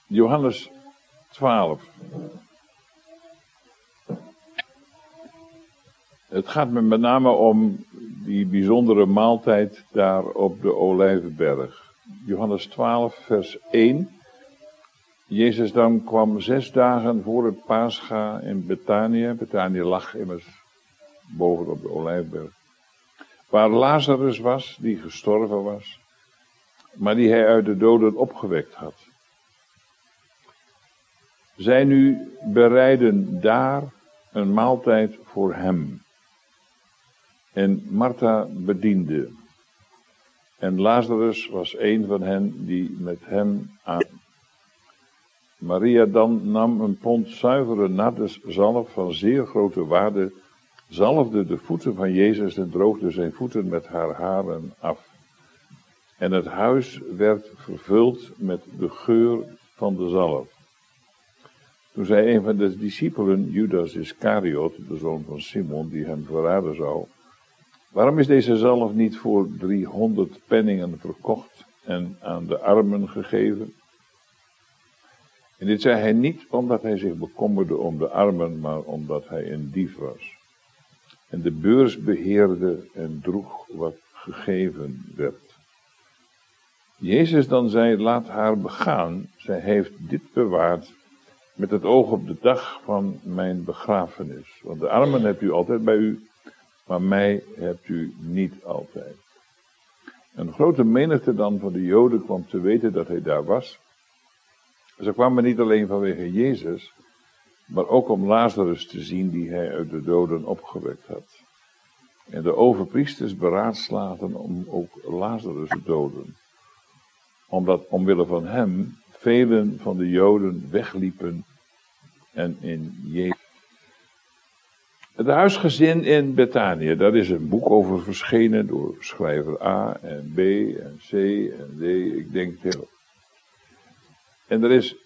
Johannes 12. Het gaat me met name om die bijzondere maaltijd daar op de Olijfberg. Johannes 12, vers 1. Jezus dan kwam 6 dagen voor het Pascha in Betanië. Betanië lag immers boven op de Olijfberg. Waar Lazarus was, die gestorven was, maar die hij uit de doden opgewekt had. Zij nu bereiden daar een maaltijd voor hem. En Martha bediende. En Lazarus was een van hen die met hem aan. Maria dan nam een pond zuivere nardeszalf van zeer grote waarde, zalfde de voeten van Jezus en droogde zijn voeten met haar haren af. En het huis werd vervuld met de geur van de zalf. Toen zei een van de discipelen, Judas Iscariot, de zoon van Simon, die hem verraden zou: waarom is deze zalf niet voor 300 penningen verkocht en aan de armen gegeven? En dit zei hij niet omdat hij zich bekommerde om de armen, maar omdat hij een dief was. En de beurs beheerde en droeg wat gegeven werd. Jezus dan zei: laat haar begaan, zij heeft dit bewaard met het oog op de dag van mijn begrafenis. Want de armen hebt u altijd bij u, maar mij hebt u niet altijd. Een grote menigte dan van de Joden kwam te weten dat hij daar was. Ze kwamen niet alleen vanwege Jezus, maar ook om Lazarus te zien die hij uit de doden opgewekt had. En de overpriesters beraadslaagden om ook Lazarus te doden. Omdat omwille van hem velen van de Joden wegliepen en in Jezus. Het huisgezin in Betanië, daar is een boek over verschenen door schrijver A en B en C en D, ik denk het heel. En er is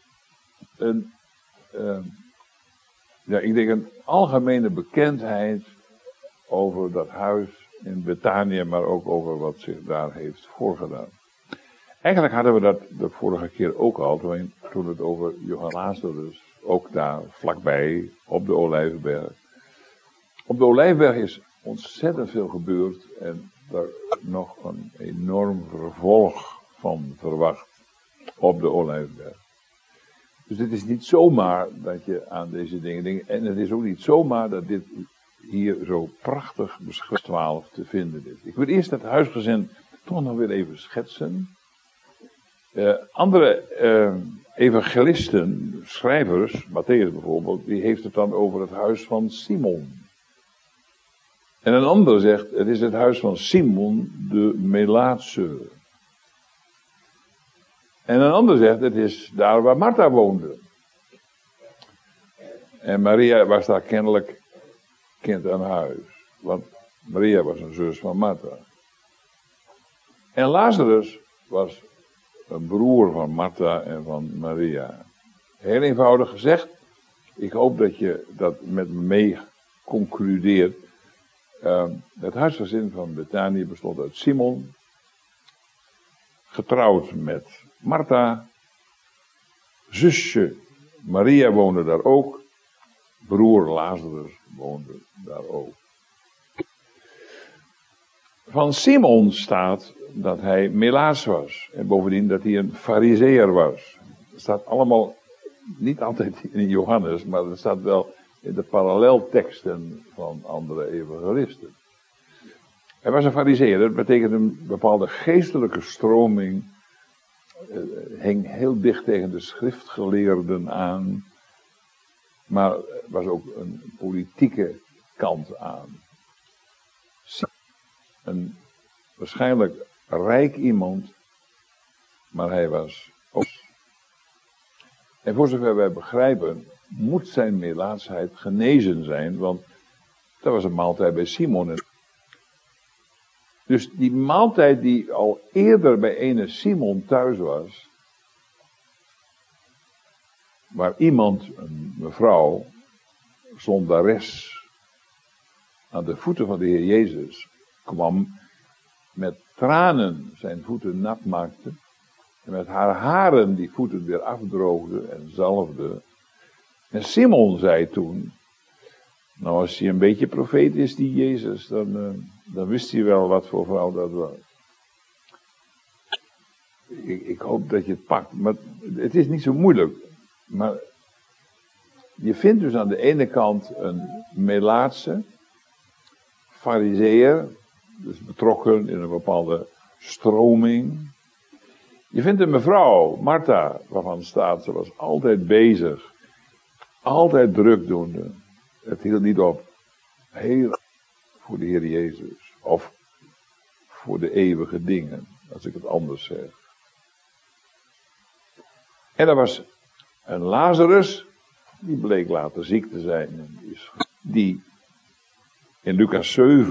een algemene bekendheid over dat huis in Betanië, maar ook over wat zich daar heeft voorgedaan. Eigenlijk hadden we dat de vorige keer ook al, toen het over Johannes Lazarus, ook daar vlakbij op de Olijfberg. Op de Olijfberg is ontzettend veel gebeurd en daar nog een enorm vervolg van verwacht op de Olijfberg. Dus het is niet zomaar dat je aan deze dingen denkt. En het is ook niet zomaar dat dit hier zo prachtig beschreven 12 te vinden is. Ik wil eerst het huisgezin toch nog weer even schetsen. Andere evangelisten, schrijvers, Matthäus bijvoorbeeld, die heeft het dan over het huis van Simon. En een ander zegt, het is het huis van Simon de Melaatse. En een ander zegt, het is daar waar Martha woonde. En Maria was daar kennelijk kind aan huis. Want Maria was een zus van Martha. En Lazarus was een broer van Martha en van Maria. Heel eenvoudig gezegd, ik hoop dat je dat met me mee concludeert. Het huisgezin van Betanië bestond uit Simon, getrouwd met Martha, zusje Maria woonde daar ook, broer Lazarus woonde daar ook. Van Simon staat dat hij melaats was en bovendien dat hij een farizeer was. Dat staat allemaal niet altijd in Johannes, maar dat staat wel in de parallelteksten van andere evangelisten. Hij was een farizeer, dat betekent een bepaalde geestelijke stroming, hing heel dicht tegen de schriftgeleerden aan, maar was ook een politieke kant aan. Een waarschijnlijk rijk iemand, maar hij was ook. En voor zover wij begrijpen, moet zijn melaatsheid genezen zijn, want dat was een maaltijd bij Simon. Dus die maaltijd die al eerder bij ene Simon thuis was, waar iemand, een mevrouw, zondares, aan de voeten van de Heer Jezus kwam, met tranen zijn voeten nat maakte, En met haar haren die voeten weer afdroogde en zalfde. En Simon zei toen, nou als hij een beetje profeet is, die Jezus, dan wist hij wel wat voor vrouw dat was. Ik hoop dat je het pakt, maar het is niet zo moeilijk. Maar je vindt dus aan de ene kant een Melaatse, Farizeeër, dus betrokken in een bepaalde stroming. Je vindt een mevrouw, Martha, waarvan staat, ze was altijd bezig, altijd drukdoende. Het hield niet op, heel voor de Heer Jezus, of voor de eeuwige dingen, als ik het anders zeg. En er was een Lazarus, die bleek later ziek te zijn, die in Lucas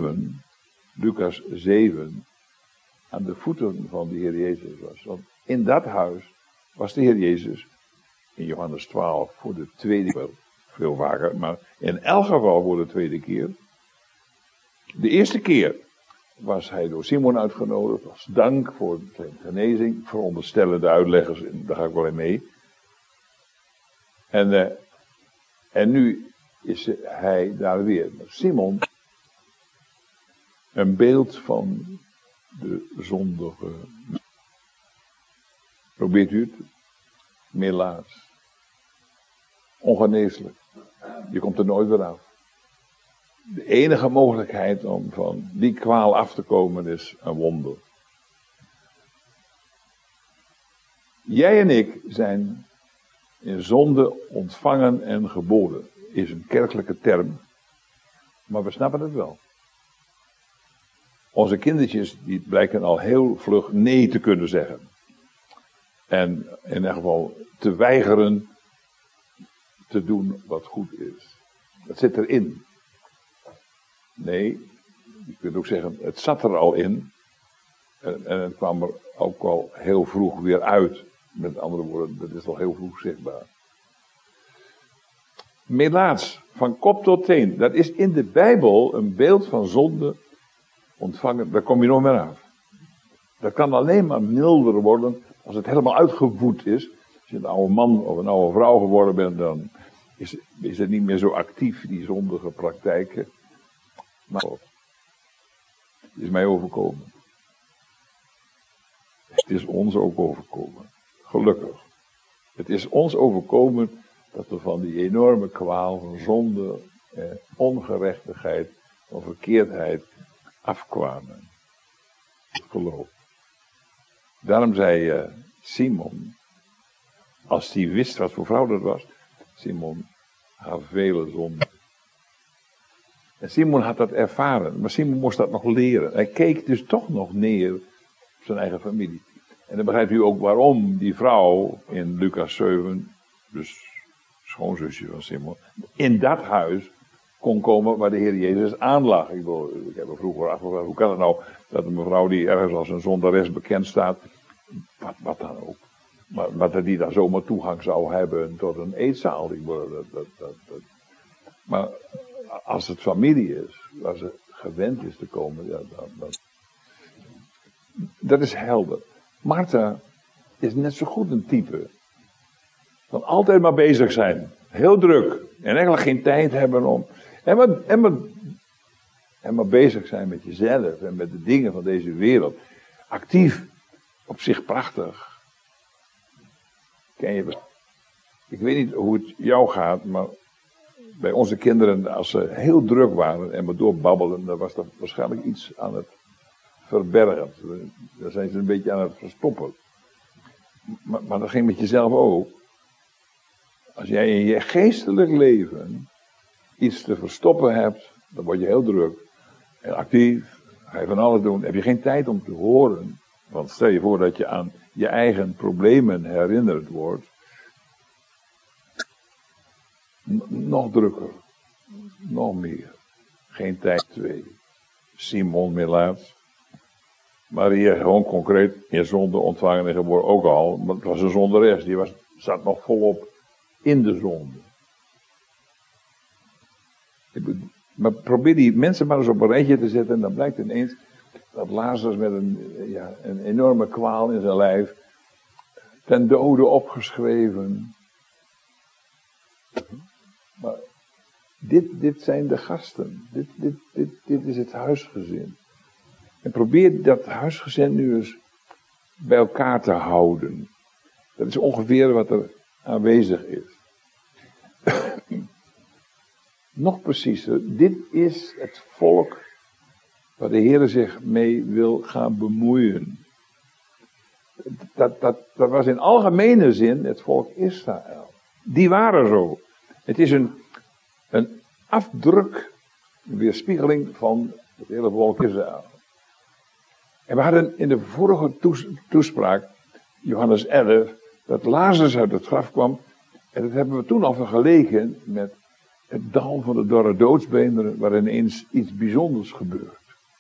7 aan de voeten van de Heer Jezus was. Want in dat huis was de Heer Jezus in Johannes 12 voor de tweede keer, veel vaker, maar in elk geval voor de tweede keer. De eerste keer was hij door Simon uitgenodigd als dank voor zijn genezing, veronderstellen de uitleggers, daar ga ik wel in mee. En nu is hij daar weer. Simon, een beeld van de zondige. Probeert u het? Melaats. Ongeneeslijk. Je komt er nooit weer af. De enige mogelijkheid om van die kwaal af te komen is een wonder. Jij en ik zijn in zonde ontvangen en geboren. Is een kerkelijke term. Maar we snappen het wel. Onze kindertjes die blijken al heel vlug nee te kunnen zeggen. En in ieder geval te weigeren te doen wat goed is. Dat zit erin. Nee, je kunt ook zeggen, het zat er al in. En het kwam er ook al heel vroeg weer uit. Met andere woorden, dat is al heel vroeg zichtbaar. Melaats, van kop tot teen. Dat is in de Bijbel een beeld van zonde ontvangen. Daar kom je nog meer af. Dat kan alleen maar milder worden als het helemaal uitgewoed is. Als je een oude man of een oude vrouw geworden bent, dan is het niet meer zo actief, die zondige praktijken. Maar het is mij overkomen. Het is ons ook overkomen. Gelukkig. Het is ons overkomen dat we van die enorme kwaal van zonde, ongerechtigheid, van verkeerdheid afkwamen. Het geloof. Daarom zei Simon, als hij wist wat voor vrouw dat was, Simon, haar vele zonden. En Simon had dat ervaren, maar Simon moest dat nog leren. Hij keek dus toch nog neer op zijn eigen familie. En dan begrijpt u ook waarom die vrouw in Lucas 7, dus schoonzusje van Simon, in dat huis kon komen waar de Heer Jezus aanlag. Ik heb er vroeger afgevraagd, hoe kan het nou dat een mevrouw die ergens als een zondares bekend staat, wat dan ook, maar dat die daar zomaar toegang zou hebben tot een eetzaal. Maar als het familie is, waar ze gewend is te komen, ja, dat is helder. Martha is net zo goed een type van altijd maar bezig zijn, heel druk en eigenlijk geen tijd hebben om en maar bezig zijn met jezelf en met de dingen van deze wereld. Actief, op zich prachtig. Ken je? Ik weet niet hoe het jou gaat, maar bij onze kinderen, als ze heel druk waren en maar doorbabbelen, dan was er waarschijnlijk iets aan het verbergen. Daar zijn ze een beetje aan het verstoppen. Maar dat ging met jezelf ook. Als jij in je geestelijk leven iets te verstoppen hebt, dan word je heel druk en actief. Ga je van alles doen. Heb je geen tijd om te horen. Want stel je voor dat je aan je eigen problemen herinnerd wordt. Nog drukker. Nog meer. Geen tijd. 2. Simon Melaats. Maria gewoon concreet in zonde ontvangen en geboren ook al. Maar het was een zonderes. Die zat nog volop in de zonde. Maar probeer die mensen maar eens op een rijtje te zetten. En dan blijkt ineens dat Lazarus met een enorme kwaal in zijn lijf ten dode opgeschreven. Maar dit zijn de gasten. Dit is het huisgezin. En probeer dat huisgezin nu eens bij elkaar te houden. Dat is ongeveer wat er aanwezig is. Nog preciezer, dit is het volk waar de Heer zich mee wil gaan bemoeien. Dat was in algemene zin het volk Israël. Die waren zo. Het is een afdruk, een weerspiegeling van het hele volk Israël. En we hadden in de vorige toespraak, Johannes 11, dat Lazarus uit het graf kwam. En dat hebben we toen al vergeleken met het dal van de dorre doodsbeenderen, waar ineens iets bijzonders gebeurt.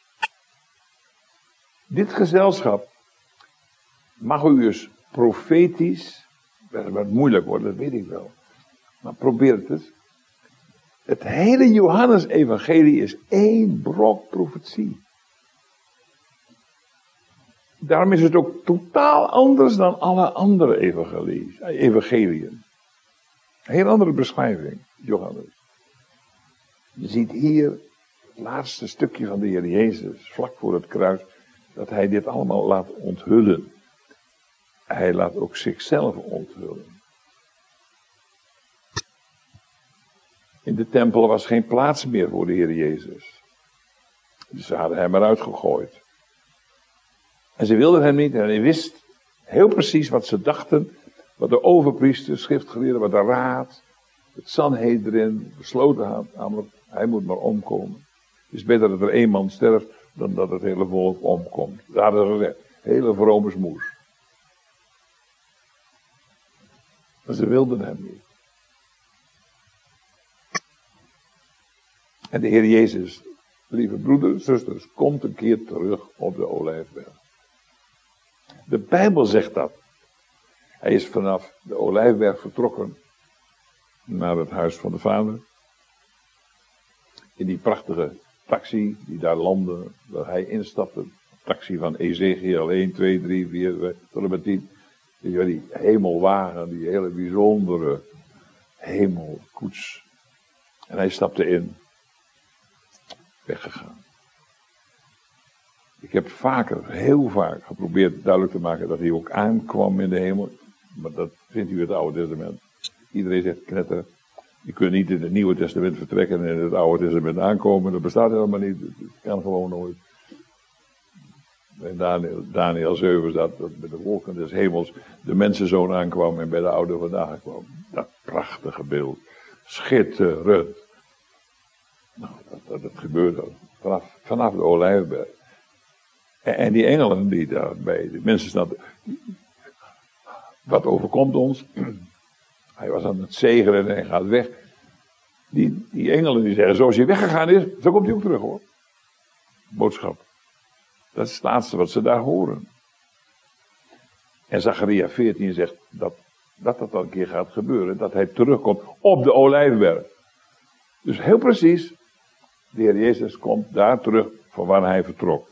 Dit gezelschap mag u eens profetisch, dat wat moeilijk wordt, dat weet ik wel. Maar probeer het eens. Het hele Johannes-evangelie is één brok profetie. Daarom is het ook totaal anders dan alle andere evangeliën. Een heel andere beschrijving, Johannes. Je ziet hier het laatste stukje van de Heer Jezus, vlak voor het kruis, dat hij dit allemaal laat onthullen. Hij laat ook zichzelf onthullen. In de tempel was geen plaats meer voor de Heer Jezus. Dus ze hadden hem eruit gegooid. En ze wilden hem niet en hij wist heel precies wat ze dachten, wat de overpriesters, schriftgeleerden, wat de raad, het Sanhedrin besloten had, namelijk hij moet maar omkomen. Het is beter dat er één man sterft dan dat het hele volk omkomt. Daar hadden ze gezegd, hele vrome smoes. Maar ze wilden hem niet. En de Heer Jezus, lieve broeders, zusters, komt een keer terug op de Olijfberg. De Bijbel zegt dat. Hij is vanaf de Olijfberg vertrokken naar het huis van de Vader. In die prachtige taxi die daar landde, waar hij instapte. Taxi van Ezekiel 1, 2, 3, 4, tot en met 10. Die hemelwagen, die hele bijzondere hemelkoets. En hij stapte in. Weggegaan. Ik heb heel vaak geprobeerd duidelijk te maken dat hij ook aankwam in de hemel. Maar dat vindt u in het Oude Testament. Iedereen zegt knetter. Je kunt niet in het Nieuwe Testament vertrekken en in het Oude Testament aankomen. Dat bestaat helemaal niet. Dat kan gewoon nooit. In Daniel 7 staat dat met de wolken des hemels de mensenzoon aankwam en bij de oude vandaag kwam. Dat prachtige beeld. Schitterend. Nou, dat gebeurde vanaf de Olijfberg. En die engelen die daar bij de mensen staan. Wat overkomt ons? Hij was aan het zegenen en hij gaat weg. Die engelen die zeggen, zoals hij weggegaan is, zo komt hij ook terug hoor. Boodschap. Dat is het laatste wat ze daar horen. En Zacharia 14 zegt dat dan een keer gaat gebeuren. Dat hij terugkomt op de Olijfberg. Dus heel precies, de Heer Jezus komt daar terug van waar hij vertrok.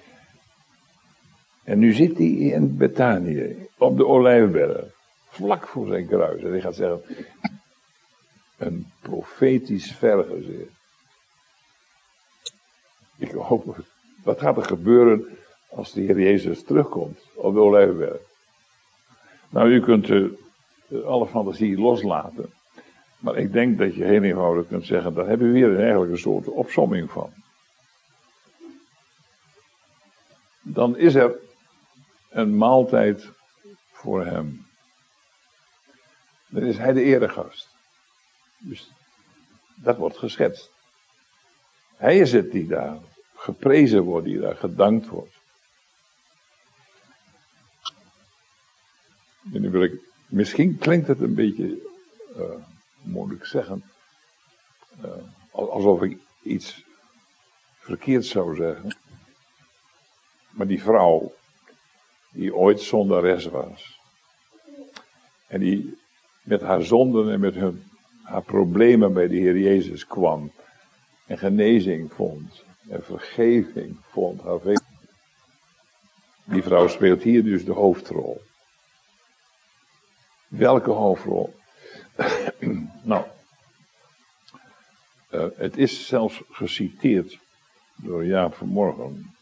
En nu zit hij in Betanië, op de Olijfberg, vlak voor zijn kruis. En hij gaat zeggen, een profetisch vergezicht. Ik hoop, wat gaat er gebeuren als de Heer Jezus terugkomt op de Olijfberg? Nou, u kunt alle fantasie loslaten. Maar ik denk dat je heel eenvoudig kunt zeggen, daar hebben we hier eigenlijk een soort opsomming van. Dan is er een maaltijd voor hem. Dan is hij de eregast. Dus dat wordt geschetst. Hij is het die daar geprezen wordt, die daar gedankt wordt. En nu wil ik, misschien klinkt het een beetje, moet ik zeggen, alsof ik iets verkeerd zou zeggen. Maar die vrouw, die ooit zondares was. En die met haar zonden en met haar problemen bij de Heer Jezus kwam. En genezing vond. En vergeving vond. Die vrouw speelt hier dus de hoofdrol. Welke hoofdrol? Nou, het is zelfs geciteerd door Jaap vanmorgen.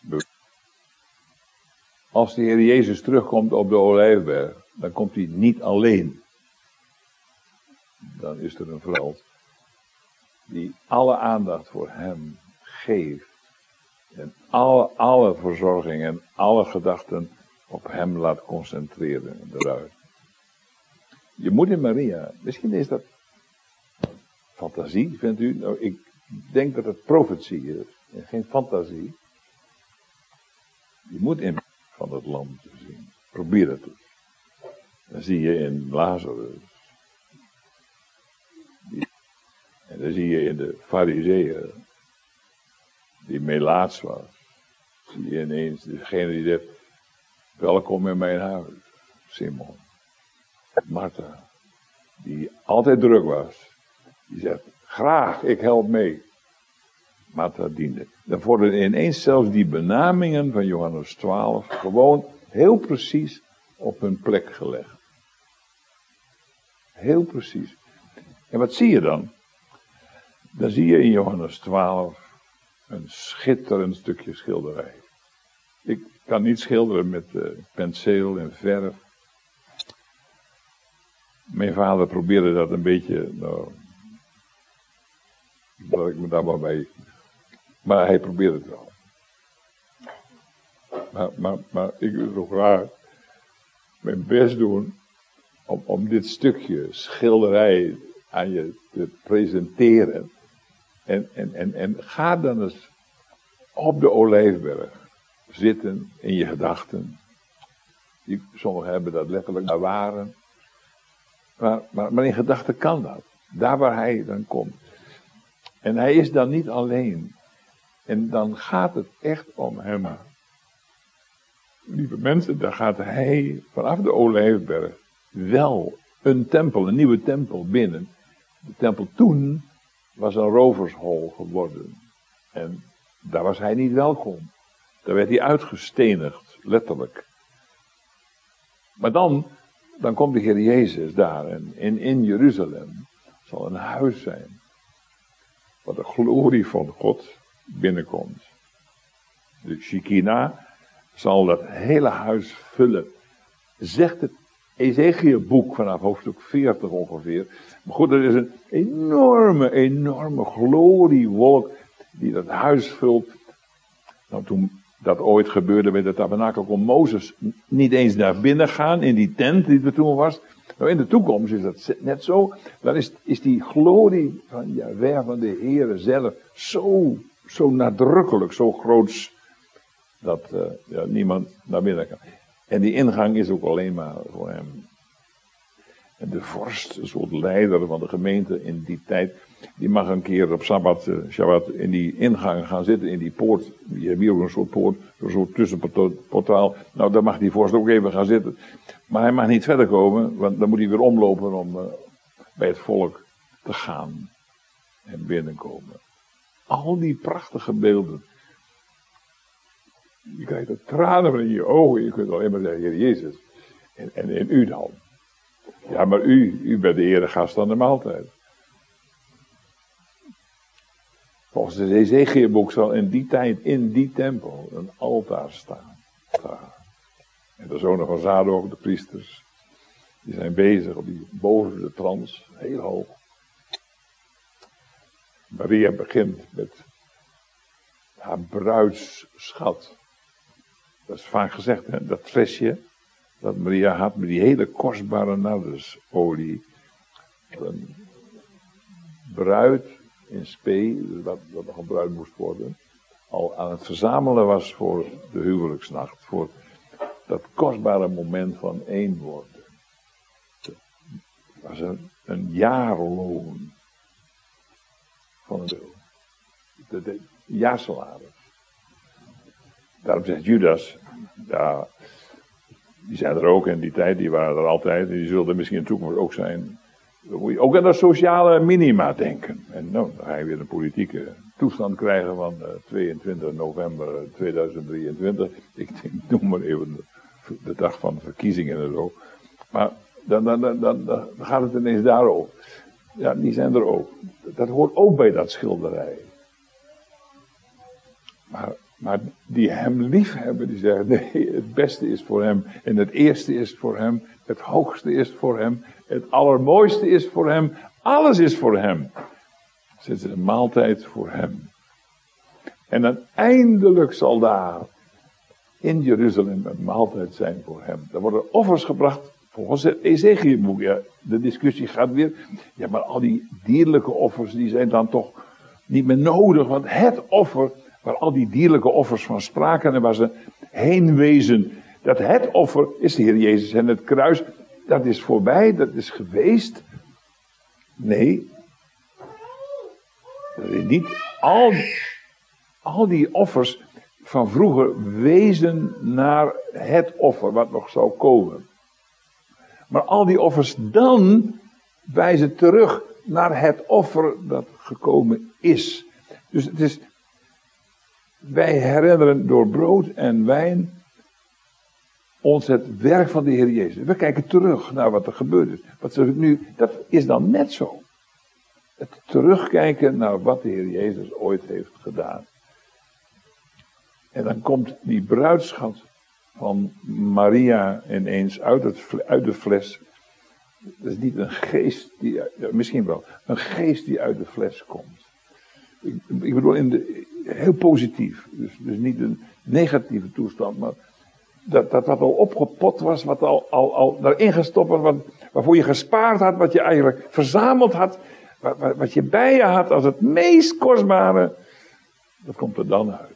Als de Heer Jezus terugkomt op de Olijfberg, dan komt hij niet alleen. Dan is er een vrouw die alle aandacht voor hem geeft. En alle verzorging en alle gedachten op hem laat concentreren. Eruit. Je moet in Maria, misschien is dat fantasie, vindt u? Nou, ik denk dat het profetie is en geen fantasie. Je moet in van het lam te zien. Probeer het eens. Dan zie je in Lazarus. En dan zie je in de Farizeeën, die melaats was. Zie je ineens degene die zegt, welkom in mijn huis, Simon. Martha, die altijd druk was, die zegt, graag, ik help mee. Martha diende. Dan worden ineens zelfs die benamingen van Johannes 12 gewoon heel precies op hun plek gelegd. Heel precies. En wat zie je dan? Dan zie je in Johannes 12 een schitterend stukje schilderij. Ik kan niet schilderen met penseel en verf. Mijn vader probeerde dat een beetje, nou, dat ik me daar maar bij. Maar hij probeerde het wel. Maar ik wil zo graag mijn best doen om dit stukje schilderij aan je te presenteren. En ga dan eens op de Olijfberg zitten in je gedachten. Sommigen hebben dat letterlijk ervaren. Maar in gedachten kan dat. Daar waar hij dan komt. En hij is dan niet alleen. En dan gaat het echt om hem. Lieve mensen, daar gaat hij vanaf de Olijfberg wel een tempel, een nieuwe tempel binnen. De tempel toen was een rovershol geworden. En daar was hij niet welkom. Daar werd hij uitgestenigd, letterlijk. Maar dan komt de Heer Jezus daar. En in Jeruzalem zal een huis zijn. Waar de glorie van God binnenkomt. De Shekinah zal dat hele huis vullen. Zegt het Ezekiel-boek vanaf hoofdstuk 40 ongeveer. Maar goed, er is een enorme gloriewolk die dat huis vult. Nou, toen dat ooit gebeurde met de tabernakel, kon Mozes niet eens naar binnen gaan in die tent die er toen was. Nou, in de toekomst is dat net zo. Dan is die glorie van Jahweh, van de Heere zelf, zo nadrukkelijk, zo groots, dat niemand naar binnen kan. En die ingang is ook alleen maar voor hem. En de vorst, een soort leider van de gemeente in die tijd, die mag een keer op Shabbat in die ingang gaan zitten, in die poort. Je hebt hier ook een soort poort, een soort tussenportaal. Nou, daar mag die vorst ook even gaan zitten. Maar hij mag niet verder komen, want dan moet hij weer omlopen om bij het volk te gaan en binnenkomen. Al die prachtige beelden. Je krijgt er tranen in je ogen. Je kunt alleen maar zeggen, Heer Jezus. En u dan? Ja, maar u bent de eregast aan de maaltijd. Volgens het Ezekielboek zal in die tijd, in die tempel, een altaar staan. En de zonen van Zadok, de priesters, die zijn bezig op die boven de trans, heel hoog. Maria begint met haar bruidsschat. Dat is vaak gezegd, hè? Dat flesje dat Maria had met die hele kostbare nardesolie. Een bruid in spe, wat nog een bruid moest worden, al aan het verzamelen was voor de huwelijksnacht. Voor dat kostbare moment van één worden. Het was een jaarloon van de jaarsalaris. Daarom zegt Judas, ja, die zijn er ook in die tijd, die waren er altijd, en die zullen er misschien in de toekomst ook zijn. Dan moet je ook aan de sociale minima denken. En nou, dan ga je weer een politieke toestand krijgen van 22 november 2023. Ik noem maar even de dag van de verkiezingen en zo. Maar dan gaat het ineens daarover. Ja, die zijn er ook. Dat hoort ook bij dat schilderij. Maar die hem lief hebben, die zeggen, nee, het beste is voor hem. En het eerste is voor hem. Het hoogste is voor hem. Het allermooiste is voor hem. Alles is voor hem. Zet ze een maaltijd voor hem. En dan eindelijk zal daar in Jeruzalem een maaltijd zijn voor hem. Er worden offers gebracht, volgens het Ezechiëlboek. Ja, de discussie gaat weer. Ja, maar al die dierlijke offers, die zijn dan toch niet meer nodig. Want het offer, waar al die dierlijke offers van spraken en waar ze heen wezen. Dat het offer is de Heer Jezus en het kruis. Dat is voorbij, dat is geweest. Nee. Dat is niet al die offers van vroeger wezen naar het offer wat nog zou komen. Maar al die offers dan wijzen terug naar het offer dat gekomen is. Dus het is, wij herinneren door brood en wijn ons het werk van de Heer Jezus. We kijken terug naar wat er gebeurd is. Wat er nu, dat is dan net zo. Het terugkijken naar wat de Heer Jezus ooit heeft gedaan. En dan komt die bruidschat van Maria ineens uit de fles. Dat is niet een geest die, misschien wel, een geest die uit de fles komt. Ik bedoel, heel positief. Dus niet een negatieve toestand, maar dat wat al opgepot was, wat al daarin gestopt was, waarvoor je gespaard had, wat je eigenlijk verzameld had, wat je bij je had als het meest kostbare, dat komt er dan uit.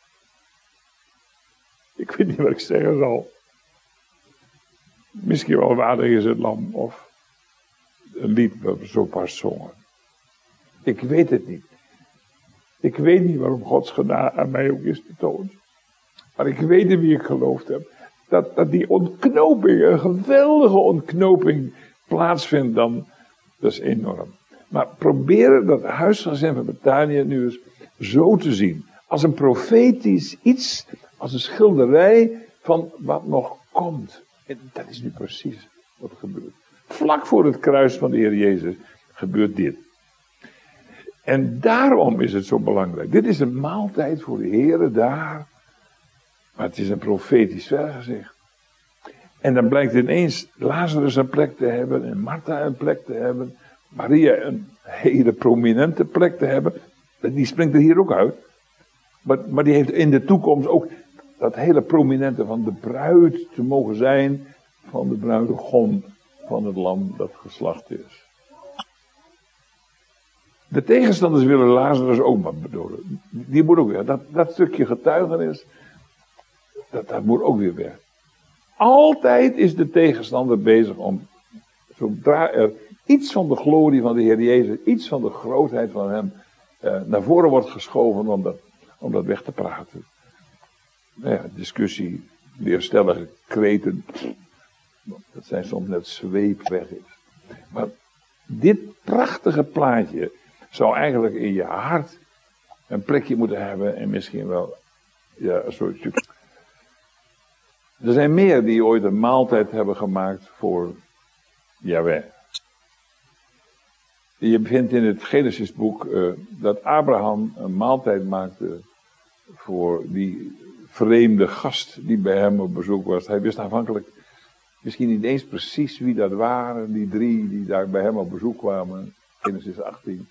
Ik weet niet wat ik zeggen zal. Misschien wel waardig is het lam, of een lied wat we zo pas zongen. Ik weet het niet. Ik weet niet waarom Gods genade aan mij ook is getoond. Maar ik weet in wie ik geloofd heb. Dat die ontknoping, een geweldige ontknoping plaatsvindt dan. Dat is enorm. Maar proberen dat huisgezin van Betanië nu eens zo te zien. Als een profetisch iets, als een schilderij van wat nog komt. En dat is nu precies wat er gebeurt. Vlak voor het kruis van de Heer Jezus gebeurt dit. En daarom is het zo belangrijk. Dit is een maaltijd voor de Heer daar. Maar het is een profetisch vergezicht. En dan blijkt ineens Lazarus een plek te hebben. En Martha een plek te hebben. Maria een hele prominente plek te hebben. Die springt er hier ook uit. Maar die heeft in de toekomst ook dat hele prominente van de bruid te mogen zijn. Van de bruidegom van het lam dat geslacht is. De tegenstanders willen Lazarus ook maar bedoelen. Die moet ook weer. Dat stukje getuigenis. Dat moet ook weer weg. Altijd is de tegenstander bezig om, zodra er iets van de glorie van de Heer Jezus, iets van de grootheid van hem, naar voren wordt geschoven om dat weg te praten. Nou ja, discussie, leerstellige kreten, dat zijn soms net zweepweg is. Maar dit prachtige plaatje zou eigenlijk in je hart een plekje moeten hebben en misschien wel een soort. Er zijn meer die ooit een maaltijd hebben gemaakt voor Yahweh. Je vindt in het Genesisboek dat Abraham een maaltijd maakte voor die vreemde gast die bij hem op bezoek was. Hij wist aanvankelijk misschien niet eens precies wie dat waren, die 3 die daar bij hem op bezoek kwamen. Genesis 18.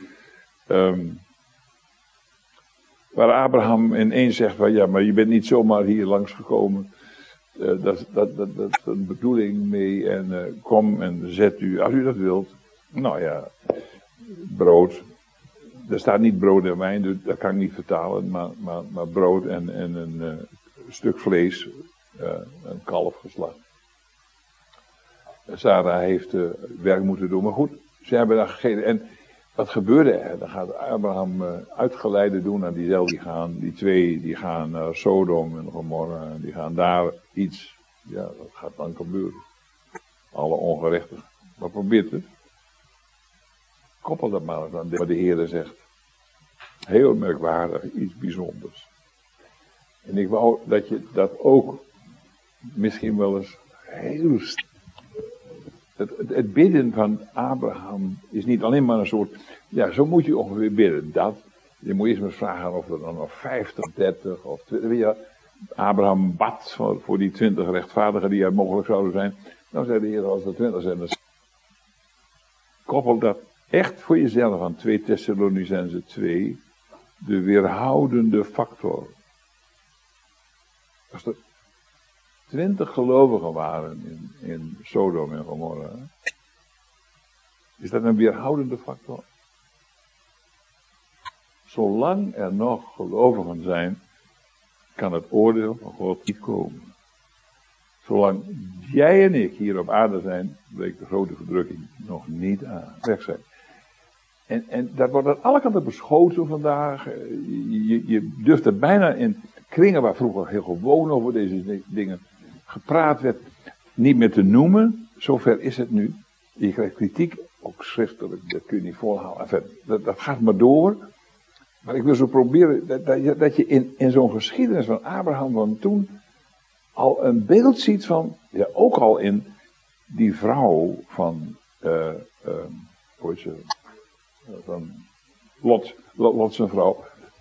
Waar Abraham ineens zegt van ja, maar je bent niet zomaar hier langsgekomen. Dat is een bedoeling mee en kom en zet u, als u dat wilt. Nou ja, brood. Er staat niet brood en wijn, dus dat kan ik niet vertalen. Maar brood en een stuk vlees, een kalf geslacht. Sarah heeft werk moeten doen, maar goed, ze hebben daar gegeten. En wat gebeurde er? Dan gaat Abraham uitgeleide doen aan die 2 die gaan naar Sodom en Gomorra. Die gaan daar iets. Ja, dat gaat dan gebeuren. Alle ongerechtigen. Maar probeert het. Koppel dat maar eens aan wat de Heer zegt. Heel merkwaardig, iets bijzonders. En ik wou dat je dat ook misschien wel eens heel Het bidden van Abraham is niet alleen maar een soort, ja, zo moet je ongeveer bidden. Je moet eerst maar eens vragen of er dan nog 50, 30 of 20, weet je, Abraham bad voor die 20 rechtvaardigen die er mogelijk zouden zijn. Dan zei de Heer, als er 20 zijn, dan koppel dat echt voor jezelf aan 2 Thessalonicenzen 2, de weerhoudende factor. Als er 20 gelovigen waren in Sodom en Gomorra, is dat een weerhoudende factor? Zolang er nog gelovigen zijn, kan het oordeel van God niet komen. Zolang jij en ik hier op aarde zijn, breekt de grote verdrukking nog niet aan. Weg zijn. En dat wordt aan alle kanten beschoten vandaag. Je durft er bijna in kringen waar vroeger heel gewoon over deze dingen gepraat werd, niet meer te noemen. Zover is het nu. Je krijgt kritiek, ook schriftelijk, dat kun je niet volhouden. Enfin, dat gaat maar door. Maar ik wil zo proberen dat je in zo'n geschiedenis van Abraham van toen al een beeld ziet van, ja, ook al in die vrouw van, hoe heet ze, van Lot zijn vrouw.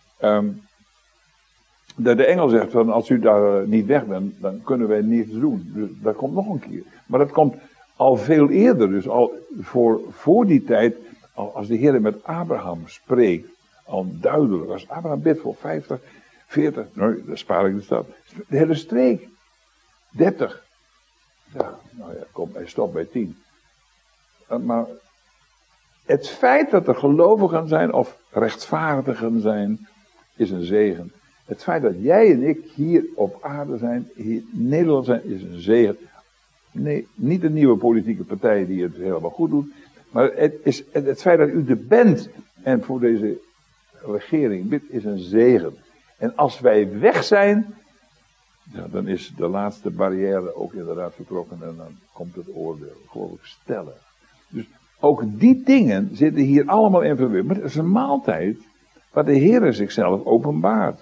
De engel zegt van, als u daar niet weg bent, dan kunnen wij niets doen. Dus dat komt nog een keer. Maar dat komt al veel eerder, dus al voor die tijd, als de Heer met Abraham spreekt, al duidelijk. Als Abraham bidt voor 50, 40, nee, dan spaar ik de stad. De hele streek. 30. Ja, nou ja, kom, hij stopt bij 10. Maar het feit dat er gelovigen zijn of rechtvaardigen zijn, is een zegen. Het feit dat jij en ik hier op aarde zijn, hier in Nederland zijn, is een zegen. Nee, niet een nieuwe politieke partij die het helemaal goed doet. Maar het feit dat u er bent en voor deze regering bidt, is een zegen. En als wij weg zijn, ja, dan is de laatste barrière ook inderdaad vertrokken en dan komt het oordeel. Geloof ik stellig. Dus ook die dingen zitten hier allemaal in verweven. Maar het is een maaltijd waar de Heer zichzelf openbaart.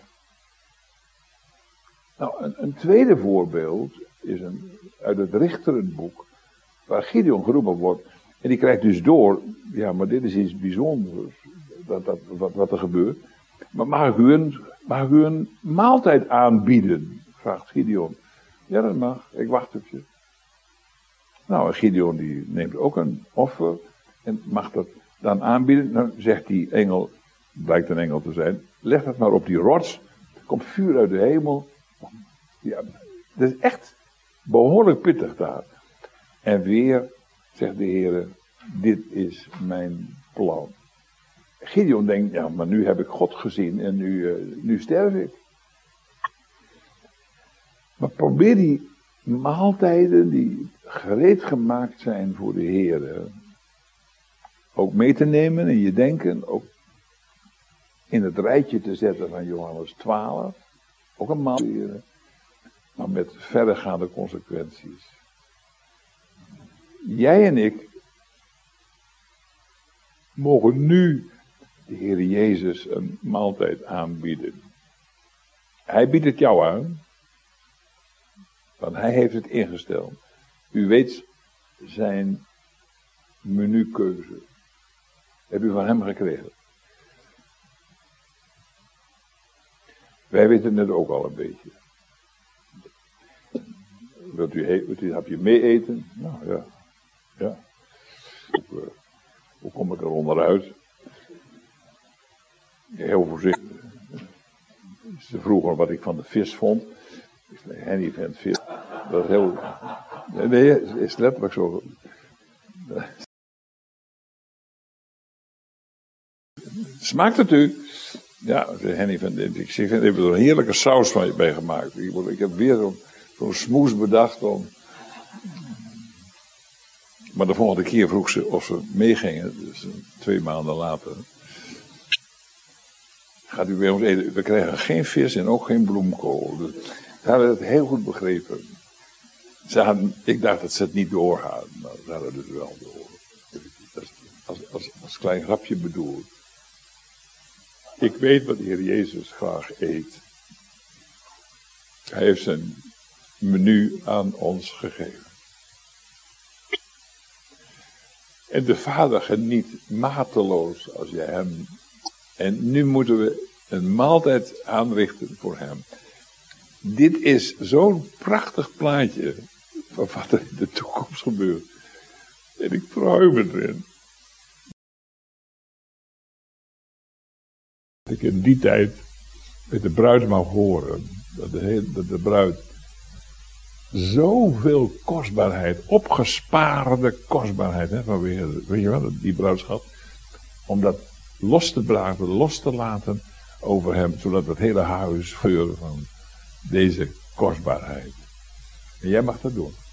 Nou, een tweede voorbeeld is uit het Richterenboek, waar Gideon geroepen wordt. En die krijgt dus door, ja, maar dit is iets bijzonders, wat er gebeurt. Maar mag u een maaltijd aanbieden? Vraagt Gideon. Ja, dat mag, ik wacht op je. Nou, en Gideon die neemt ook een offer en mag dat dan aanbieden. Dan zegt die engel, blijkt een engel te zijn, leg dat maar op die rots. Er komt vuur uit de hemel. Ja, dat is echt behoorlijk pittig daar. En weer zegt de Heer, dit is mijn plan. Gideon denkt, ja, maar nu heb ik God gezien en nu sterf ik. Maar probeer die maaltijden die gereed gemaakt zijn voor de Heer ook mee te nemen in je denken, ook in het rijtje te zetten van Johannes 12. Ook een maaltijd, maar met verregaande consequenties. Jij en ik mogen nu de Heer Jezus een maaltijd aanbieden. Hij biedt het jou aan, want hij heeft het ingesteld. U weet zijn menukeuze. Heb u van hem gekregen. Wij weten het ook al een beetje. Wilt u een hapje mee eten? Nou ja. Ja. Hoe kom ik er onderuit? Heel voorzichtig. Ze vroegen wat ik van de vis vond. Ik zei, Henny vindt vis. Dat is heel... Nee, het is letterlijk zo. Smaakt het u? Ja, Henny vindt... Ik vind, ik heb er een heerlijke saus bij gemaakt. Ik heb weer zo'n smoes bedacht om... Maar de volgende keer vroeg ze of ze meegingen, dus 2 maanden later. Gaat u bij ons eten? We krijgen geen vis en ook geen bloemkool. Dus ze hadden het heel goed begrepen. Ik dacht dat ze het niet doorgaan, maar ze hadden het wel door. Als klein grapje bedoeld. Ik weet wat de Heer Jezus graag eet. Hij heeft zijn menu aan ons gegeven. En de Vader geniet mateloos als je hem. En nu moeten we een maaltijd aanrichten voor hem. Dit is zo'n prachtig plaatje van wat er in de toekomst gebeurt. En ik verheug me erin. Dat ik in die tijd met de bruid mag horen. Dat de bruid zoveel kostbaarheid, opgespaarde kostbaarheid, hè, vanwege, weet je wel, die bruidschap. Om dat los te braken, los te laten over hem. Zodat het hele huis geuren van deze kostbaarheid. En jij mag dat doen.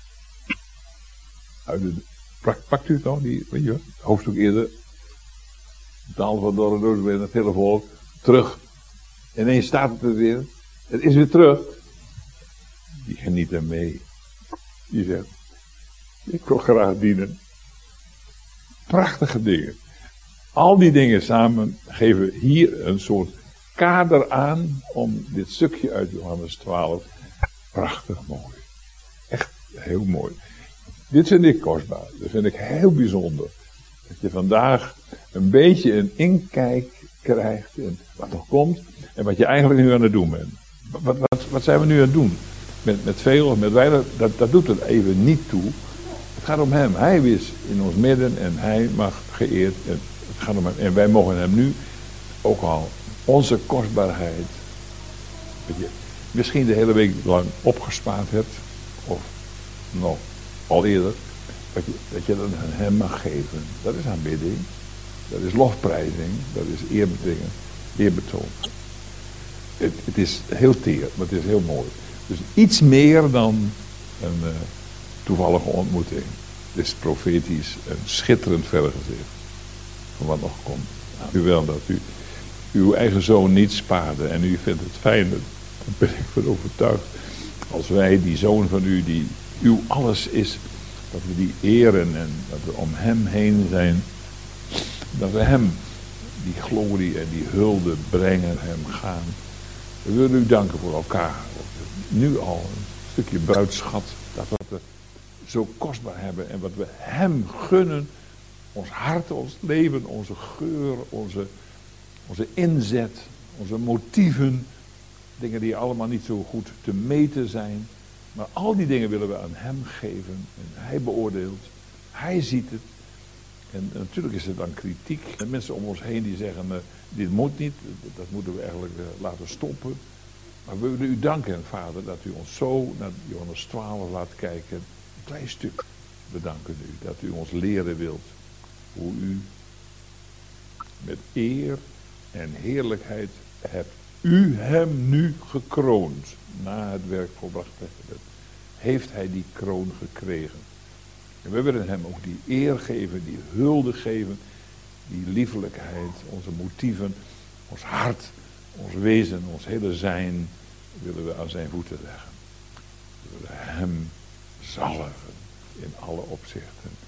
Pakt u het nog, die, weet je, het hoofdstuk eerder. De taal van Dorodoos weer het hele volk. Terug. Ineens staat het er weer. Het is weer terug. Die geniet er mee. Die zegt, ik wil graag dienen. Prachtige dingen. Al die dingen samen geven hier een soort kader aan om dit stukje uit Johannes 12. Prachtig mooi. Echt heel mooi. Dit vind ik kostbaar. Dat vind ik heel bijzonder. Dat je vandaag een beetje een inkijk krijgt in wat er komt en wat je eigenlijk nu aan het doen bent. Wat zijn we nu aan het doen? Met veel of met weinig, dat doet er even niet toe. Het gaat om hem. Hij is in ons midden en hij mag geëerd. En het gaat om hem. En wij mogen hem nu ook al onze kostbaarheid, dat je misschien de hele week lang opgespaard hebt, of nog al eerder, dat je dat aan hem mag geven. Dat is aanbidding, dat is lofprijzing, dat is eerbetoon. Het is heel teer, maar het is heel mooi. Dus iets meer dan een toevallige ontmoeting. Het is profetisch een schitterend vergezicht van wat nog komt. U wel dat u uw eigen zoon niet spaarde en u vindt het fijn, daar ben ik van overtuigd. Als wij die zoon van u, die uw alles is, dat we die eren en dat we om hem heen zijn. Dat we hem die glorie en die hulde brengen, hem gaan. We willen u danken voor elkaar. Nu al een stukje bruidschat, dat we zo kostbaar hebben en wat we hem gunnen. Ons hart, ons leven, onze geur, onze inzet, onze motieven. Dingen die allemaal niet zo goed te meten zijn. Maar al die dingen willen we aan hem geven. En hij beoordeelt. Hij ziet het. En natuurlijk is er dan kritiek. En mensen om ons heen die zeggen, dit moet niet. Dat moeten we eigenlijk laten stoppen. Maar we willen u danken, Vader, dat u ons zo naar Johannes 12 laat kijken. Een klein stuk. We danken u dat u ons leren wilt. Hoe u met eer en heerlijkheid hebt u hem nu gekroond. Na het werk volbracht te hebben. Heeft hij die kroon gekregen. En we willen hem ook die eer geven, die hulde geven. Die liefelijkheid, onze motieven, ons hart, ons wezen, ons hele zijn. Willen we aan zijn voeten leggen. We willen hem zalven in alle opzichten.